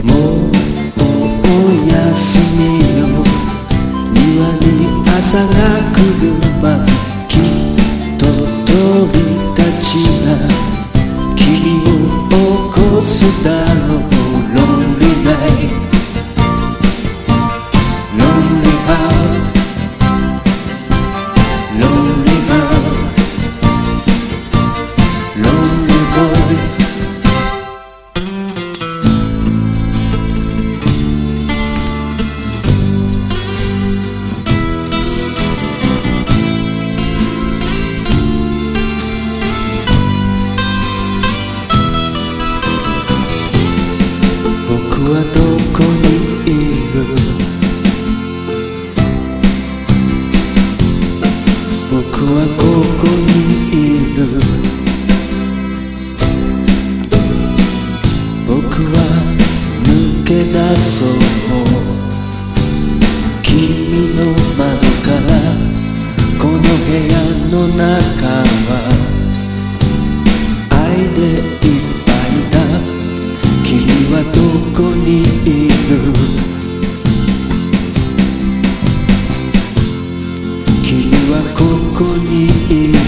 もうおやすみよ。庭に朝が来るまできっと鳥たちが君を起こすだろう。 Lonely night, lonely heart, lonely heart, lonely boy. 僕はどこにいる？僕はここにいる。僕は抜け出そう。君の窓からこの部屋の中は愛でいっぱいだ。君はどこにいる？君はここにいる。